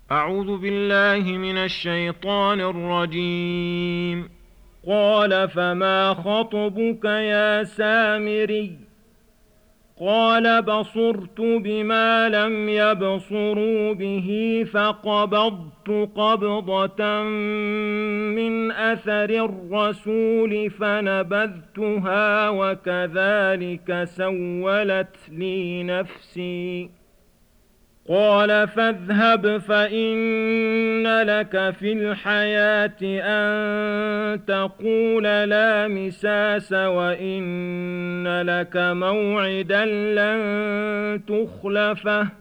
أعوذ بالله من الشيطان الرجيم. قال فما خطبك يا سامري؟ قال بصرت بما لم يبصروا به فقبضت قبضة من أثر الرسول فنبذتها وكذلك سولت لي نفسي. قال فاذهب فإن لك في الحياة أن تقول لا مساس وإن لك موعدا لن تخلفه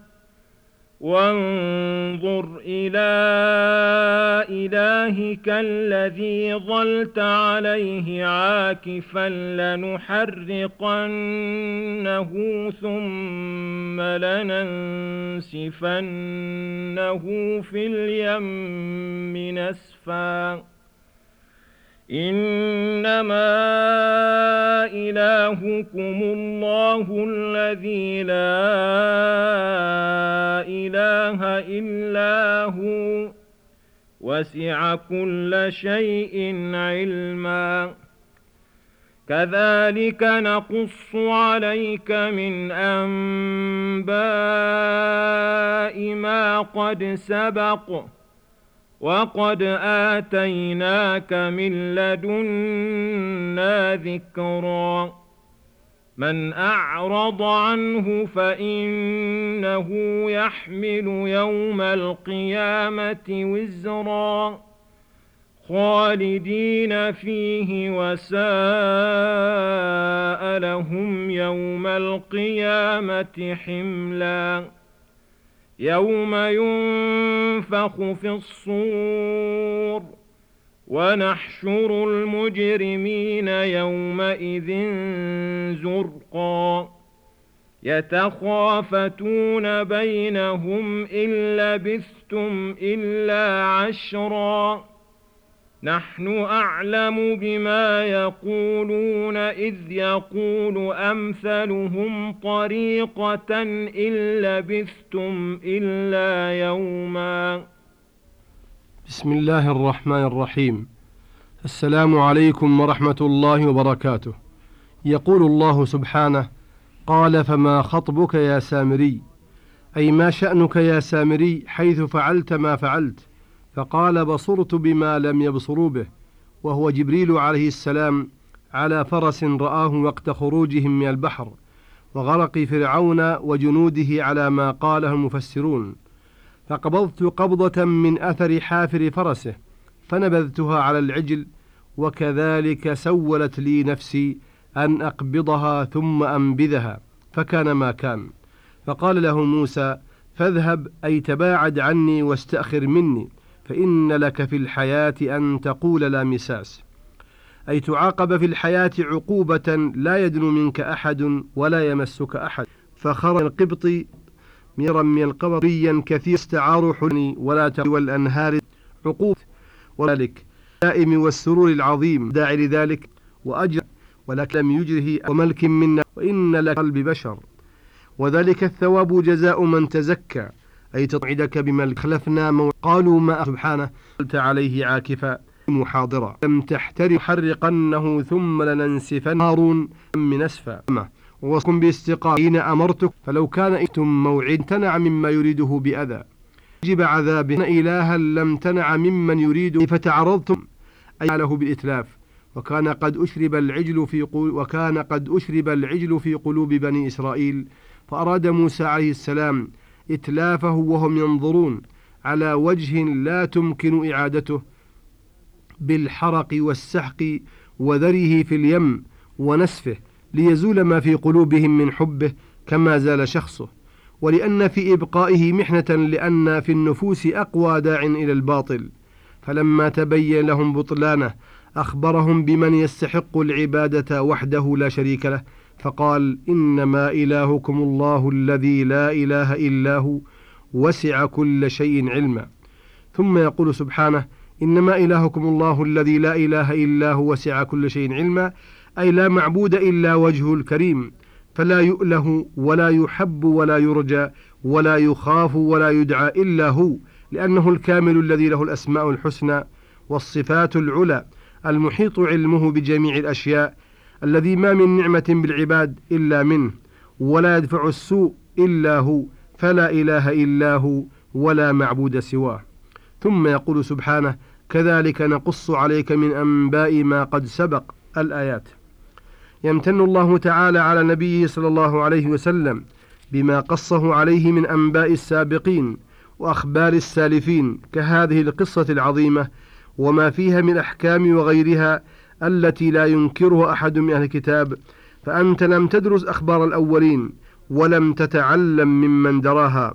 وانظر إلى إلهك الذي ظلت عليه عاكفا لنحرقنه ثم لننسفنه في اليم نسفا. إنما إلهكم الله الذي لا إله إلا هو وسع كل شيء علما. كذلك نقص عليك من أنباء ما قد سبق وقد آتيناك من لدنا ذكرا. من أعرض عنه فإنه يحمل يوم القيامة وزرا خالدين فيه وساء لهم يوم القيامة حملا. يوم ينفخ في الصور ونحشر المجرمين يومئذ زرقا يتخافتون بينهم إن لبثتم إلا عشرا نحن أعلم بما يقولون إذ يقول أمثلهم طريقة إن لبثتم إلا يوما. بسم الله الرحمن الرحيم. السلام عليكم ورحمة الله وبركاته. يقول الله سبحانه: قال فما خطبك يا سامري؟ أي ما شأنك يا سامري حيث فعلت ما فعلت؟ فقال بصرت بما لم يبصروا به، وهو جبريل عليه السلام على فرس رآه وقت خروجهم من البحر وغرق فرعون وجنوده على ما قاله المفسرون. فقبضت قبضة من أثر حافر فرسه فنبذتها على العجل، وكذلك سولت لي نفسي أن أقبضها ثم أنبذها، فكان ما كان. فقال له موسى: فاذهب، أي تباعد عني واستأخر مني، فإن لك في الحياة أن تقول لا مساس، أي تعاقب في الحياة عقوبة لا يدنو منك أحد ولا يمسك أحد. فخرج القبط ميرا من القبريا كثير استعار حني ولا تقوى الأنهار عقوب، وذلك دائم والسرور العظيم داعي لذلك وأجر، ولكن لم يجره وملك منا، وإن لك قلب بشر، وذلك الثواب جزاء من تزكى، أي تطعدك بملك خلفنا قالوا ما سبحانه قلت عليه عاكفا محاضرا لم تحترق حرقنه ثم لننسفن هارون من أسفا وكن باستقامة حين أمرتك، فلو كان إتم موعد تنع مما يريده بأذى يجب عذابه إلها لم تنع ممن يريده فتعرضتم أي له بالإتلاف. وكان قد أشرب العجل في قلوب بني إسرائيل، فأراد موسى عليه السلام إتلافه وهم ينظرون على وجه لا تمكن إعادته بالحرق والسحق وذره في اليم ونسفه، ليزول ما في قلوبهم من حبه كما زال شخصه، ولأن في إبقائه محنة، لأن في النفوس أقوى داع إلى الباطل. فلما تبين لهم بطلانه أخبرهم بمن يستحق العبادة وحده لا شريك له، فقال: إنما إلهكم الله الذي لا إله إلا هو وسع كل شيء علما. ثم يقول سبحانه: إنما إلهكم الله الذي لا إله إلا هو وسع كل شيء علما، أي لا معبود إلا وجهه الكريم، فلا يؤله ولا يحب ولا يرجى ولا يخاف ولا يدعى إلا هو، لأنه الكامل الذي له الأسماء الحسنى والصفات العلى، المحيط علمه بجميع الأشياء، الذي ما من نعمة بالعباد إلا منه، ولا يدفع السوء إلا هو، فلا إله إلا هو ولا معبود سواه. ثم يقول سبحانه: كذلك نقص عليك من أنباء ما قد سبق. الآيات. يمتن الله تعالى على نبيه صلى الله عليه وسلم بما قصه عليه من أنباء السابقين وأخبار السالفين كهذه القصة العظيمة وما فيها من أحكام وغيرها التي لا ينكرها أحد من أهل الكتاب، فأنت لم تدرس أخبار الأولين ولم تتعلم ممن دراها،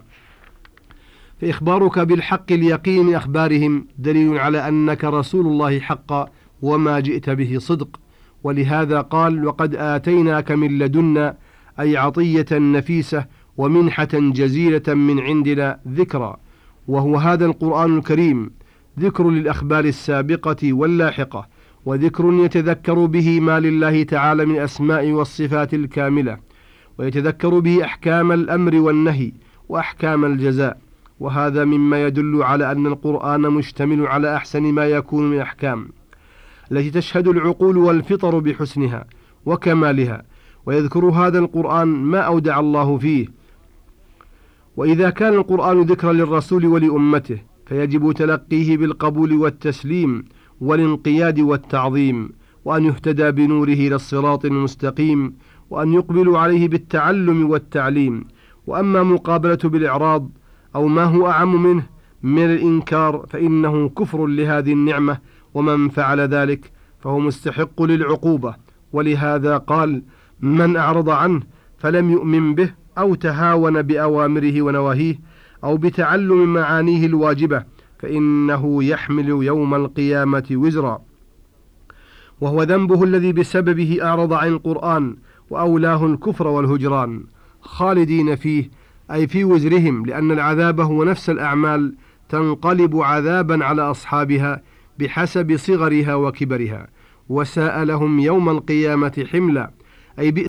فإخبارك بالحق اليقين من أخبارهم دليل على أنك رسول الله حقا وما جئت به صدق. ولهذا قال: وقد آتيناك من لدنا، أي عطية نفيسة ومنحة جزيلة من عندنا ذكرى، وهو هذا القرآن الكريم ذكر للأخبار السابقة واللاحقة، وذكر يتذكر به ما لله تعالى من أسماء والصفات الكاملة، ويتذكر به أحكام الأمر والنهي وأحكام الجزاء. وهذا مما يدل على أن القرآن مشتمل على أحسن ما يكون من أحكام التي تشهد العقول والفطر بحسنها وكمالها، ويذكر هذا القرآن ما أودع الله فيه. وإذا كان القرآن ذكرا للرسول ولأمته فيجب تلقيه بالقبول والتسليم والانقياد والتعظيم، وأن يهتدى بنوره إلى الصراط المستقيم، وأن يقبلوا عليه بالتعلم والتعليم. وأما مقابلة بالإعراض أو ما هو أعم منه من الإنكار فإنه كفر لهذه النعمة، ومن فعل ذلك فهو مستحق للعقوبة. ولهذا قال: من أعرض عنه فلم يؤمن به أو تهاون بأوامره ونواهيه أو بتعلم معانيه الواجبة فإنه يحمل يوم القيامة وزرا. وهو ذنبه الذي بسببه أعرض عن القرآن وأولاه الكفر والهجران، خالدين فيه أي في وزرهم، لأن العذاب هو نفس الأعمال تنقلب عذابا على أصحابها بحسب صغرها وكبرها، وساء لهم يوم القيامة حملا، أي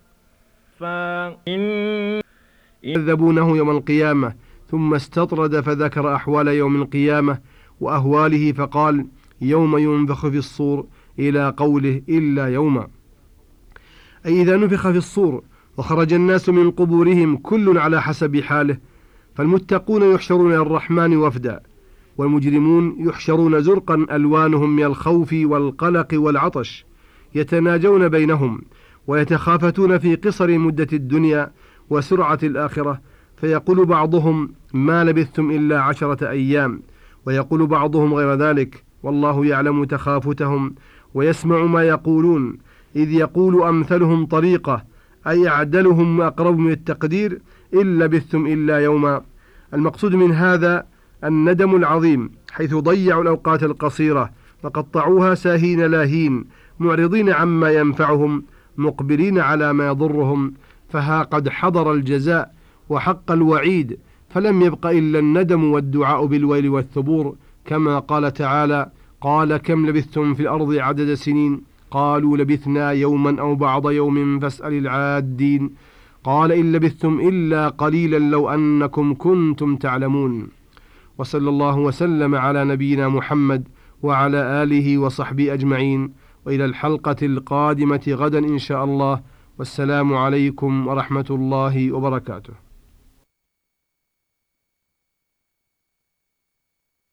يذبونه يوم القيامة. ثم استطرد فذكر أحوال يوم القيامة وأهواله فقال: يوم ينفخ في الصور إلى قوله إلا يوما، أي إذا نفخ في الصور وخرج الناس من قبورهم كل على حسب حاله، فالمتقون يحشرون إلى الرحمن وفدا، والمجرمون يحشرون زرقا ألوانهم من الخوف والقلق والعطش، يتناجون بينهم ويتخافتون في قصر مدة الدنيا وسرعة الآخرة، فيقول بعضهم: ما لبثتم إلا 10 أيام، ويقول بعضهم غير ذلك، والله يعلم تخافتهم ويسمع ما يقولون، إذ يقول أمثلهم طريقة، أي أعدلهم وأقرب من التقدير: إن لبثتم إلا يوما. المقصود من هذا الندم العظيم، حيث ضيعوا الأوقات القصيرة فقطعوها ساهين لاهين، معرضين عما ينفعهم مقبلين على ما يضرهم، فها قد حضر الجزاء وحق الوعيد، فلم يبق إلا الندم والدعاء بالويل والثبور، كما قال تعالى: قال كم لبثتم في الأرض عدد سنين، قالوا لبثنا يوما أو بعض يوم فاسأل العادين، قال إن لبثتم إلا قليلا لو أنكم كنتم تعلمون. وصلى الله وسلم على نبينا محمد وعلى آله وصحبه أجمعين، وإلى الحلقة القادمة غدا إن شاء الله، والسلام عليكم ورحمة الله وبركاته.